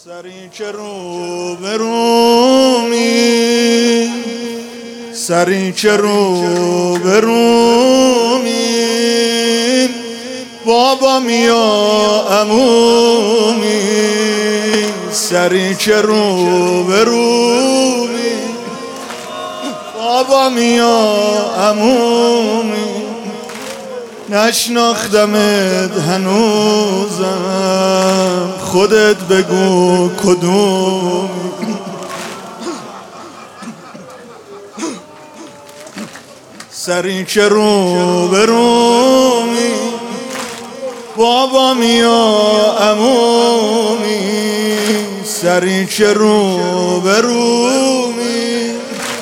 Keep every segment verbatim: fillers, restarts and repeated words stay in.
سری که رو برومی، سری که رو برومی، بابا میا عمومی، سری که رو برومی، بابا میا عمومی، نشناختمت هنوزم، خودت بگو کدوم. سری که رو برومی، بابا میا عمومی، سری که رو برومی،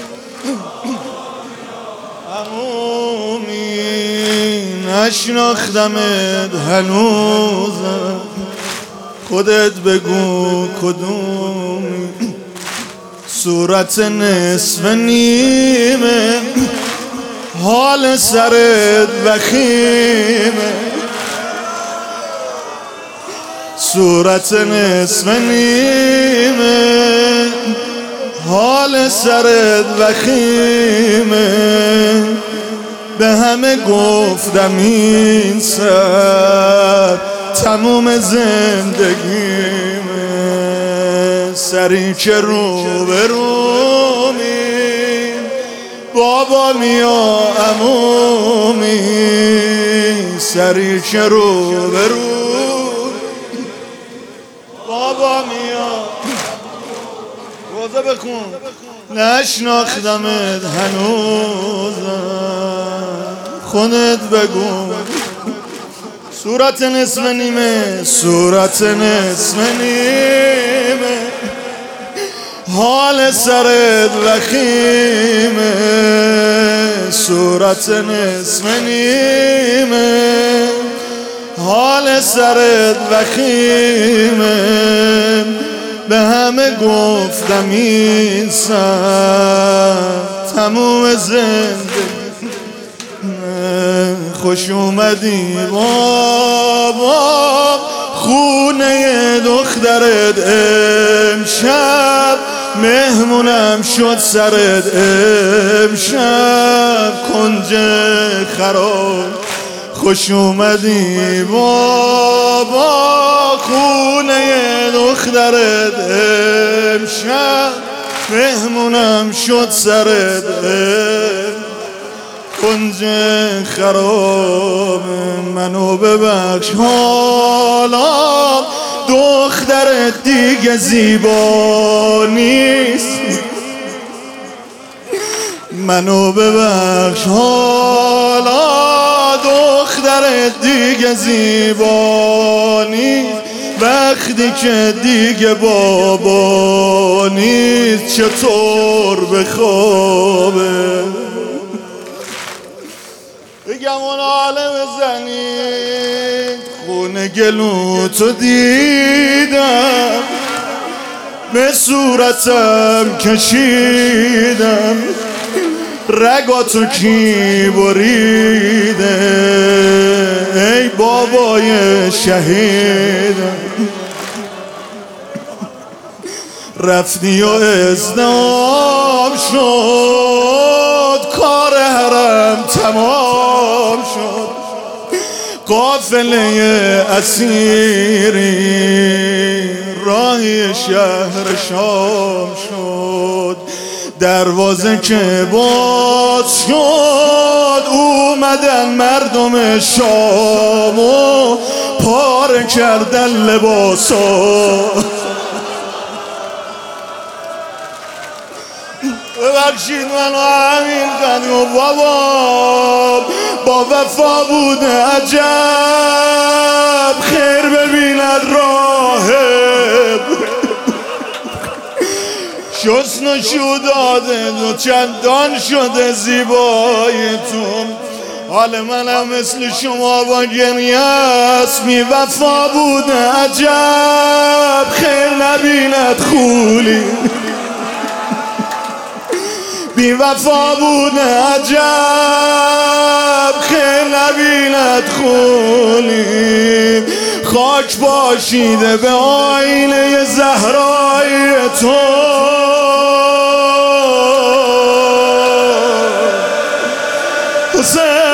عمومی، نشناختمت هنوزم، خودت بگو کدومی. صورت نصف نیمه، حال سرت وخیمه، صورت نصف نیمه، حال سرت وخیمه، به همه گفتم این سر تموم زندگیمه. سری که رو برومی، بابا میا عمومی، سری که رو برومی، بابا میا. روزه بکن. نشناختمت هنوزم، خودت بگو. صورت نصف نیمه، صورت نصف نیمه، حال سرت وخیمه، صورت نصف نیمه، حال سرت وخیمه، به همه گفتم این سر تموم زندگی. خوش اومدی بابا خونه دخترت، امشب مهمونم شد سرت، امشب کنج خراب. خوش اومدی بابا خونه دخترت، امشب مهمونم شد سرت، کنج خراب. منو ببخش حالا دخترت دیگه زیبا نیست، منو ببخش حالا دخترت دیگه زیبا نیست، وقتی که دیگه بابا نیست چطور بخوابه. بگم اون عالم زنی، خونه گلوتو دیدم، به صورتم کشیدم، رگاتو کی بریده، ای بابای شهیدم. رفتی و ازدحام شد، کار حرم تمام شد، قافله اسیری راهی شهر شام شد، دروازه که باز شد اومدن مردم شام و پاره کردن لباسا. ببخشید منو همین قدیم و بابا با وفا بوده عجب، خیر ببیند راهب، شسن و شو داده و چندان شده زیباییتون، حال منم مثل شما با گریه است. بی وفا بوده عجب، خیر نبیند خولی، بی وفا بوده عجب، خیر نبیند خولی، خاک باشیده به آینه زهرا. حسین